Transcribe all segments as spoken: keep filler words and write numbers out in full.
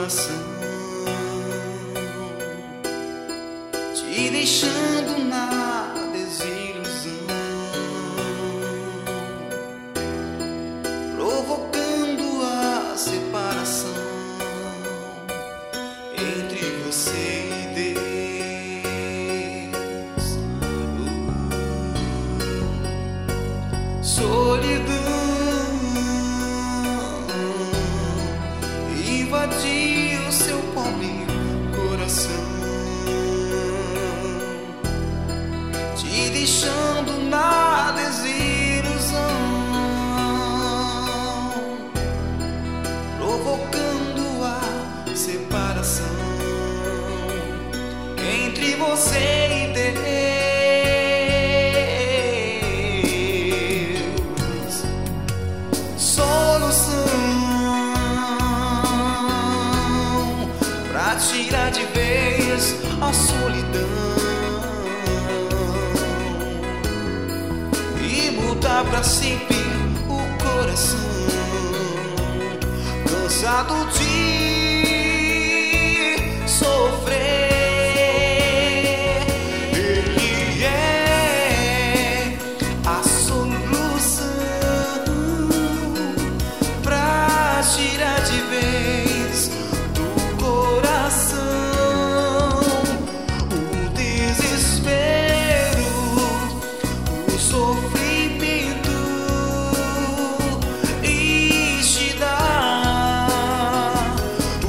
coração, te deixando na desilusão, provocando a separação entre você e Deus. Solidão invadiu seu pobre coração, te deixando na desilusão, provocando a separação entre você e Deus. Solução pra tirar de vez a solidão e mudar pra sempre o coração, cansado de sofrer. Ele é a solução pra tirar de vez do coração o desespero, o sofrimento, e te dar o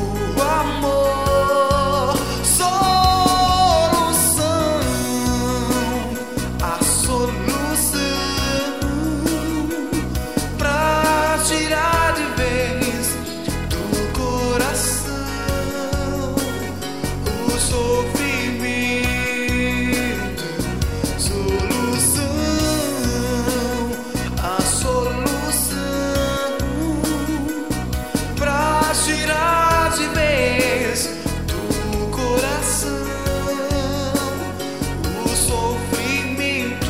amor. Solução, a solução pra tirar de vez do coração o sofrimento. Solução, a solução pra tirar de vez do coração o sofrimento.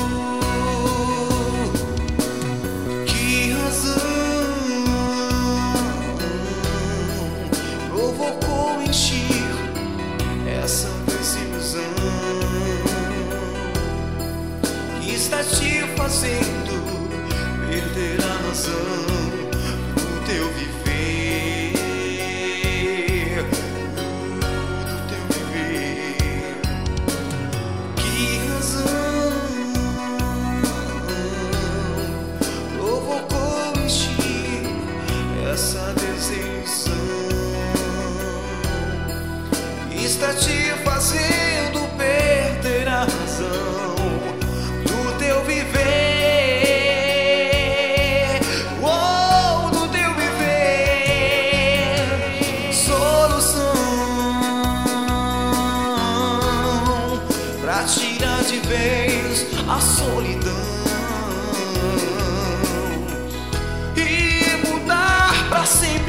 Que razão provocou em ti essa desilusão que está te fazendo perder a razão do teu viver, do teu viver. Que razão provocou em ti essa desilusão que está te fazendo perder a razão do teu viver, oh, do teu viver. Solução pra tirar de vez a solidão e mudar pra sempre